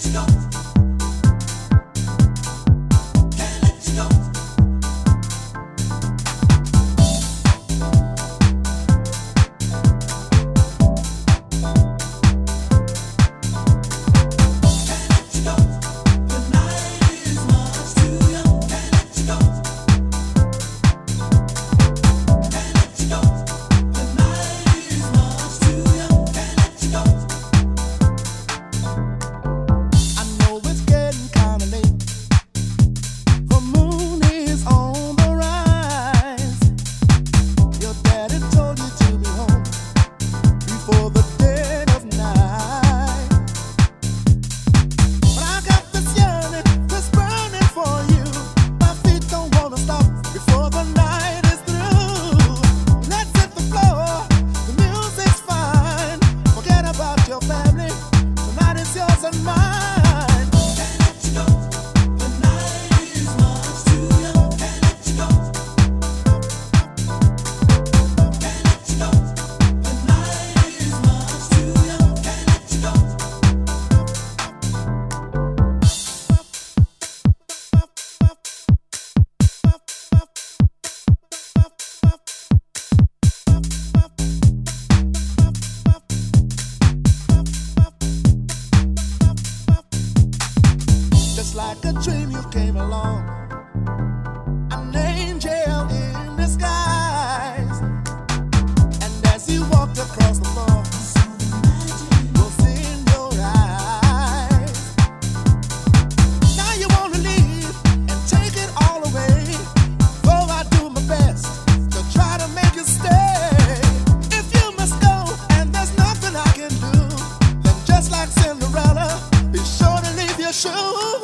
Like a dream you came along, an angel in disguise. And as you walked across the floor, was in your eyes. Now you wanna leave and take it all away, though I do my best to try to make you stay. If you must go and there's nothing I can do, then just like Cinderella, be sure to leave your shoes.